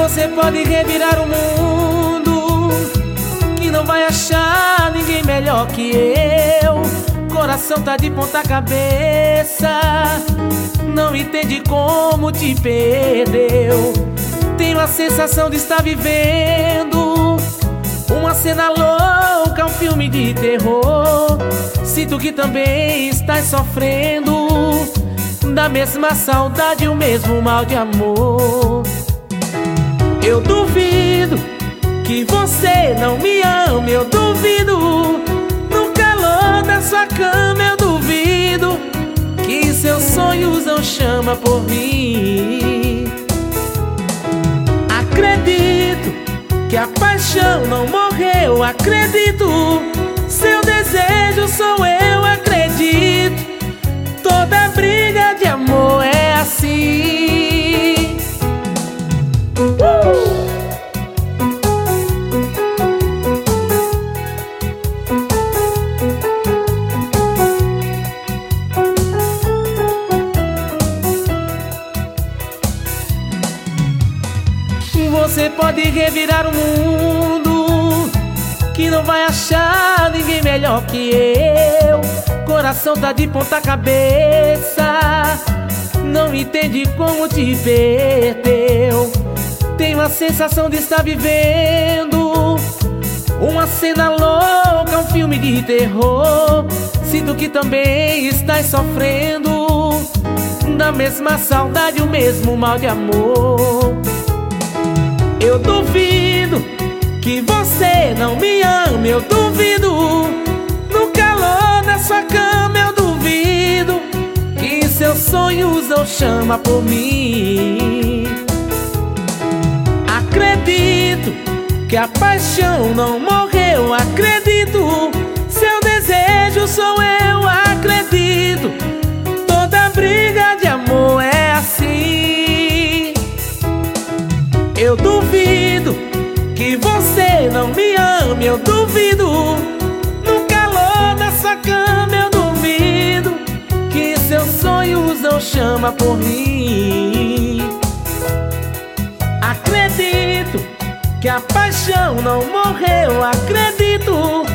Você pode revirar o mundo, que não vai achar ninguém melhor que eu. Coração tá de ponta cabeça, não entende como te perdeu. Tenho a sensação de estar vivendo uma cena louca, um filme de terror. Sinto que também estás sofrendo da mesma saudade, o mesmo mal de amor. Eu duvido que você não me ame, eu duvido. No calor da sua cama eu duvido que seus sonhos não chamam por mim. Acredito que a paixão não morreu, acredito. Seu desejo sou eu, acredito. Toda briga de amor é assim. Você pode revirar o mundo, que não vai achar ninguém melhor que eu. Coração tá de ponta cabeça, não entende como te perdeu. Tenho a sensação de estar vivendo uma cena louca, um filme de terror. Sinto que também estás sofrendo da mesma saudade, o mesmo mal de amor. Eu duvido que você não me ame, eu duvido. No calor da sua cama eu duvido que seus sonhos não chamam por mim. Acredito que a paixão não morreu, acredito. Seu desejo sou eu, acredito. Toda briga de amor é assim. Eu duvido que você não me ame, eu duvido. No calor da sua cama eu duvido que seus sonhos não chamam por mim. Acredito que a paixão não morreu, acredito.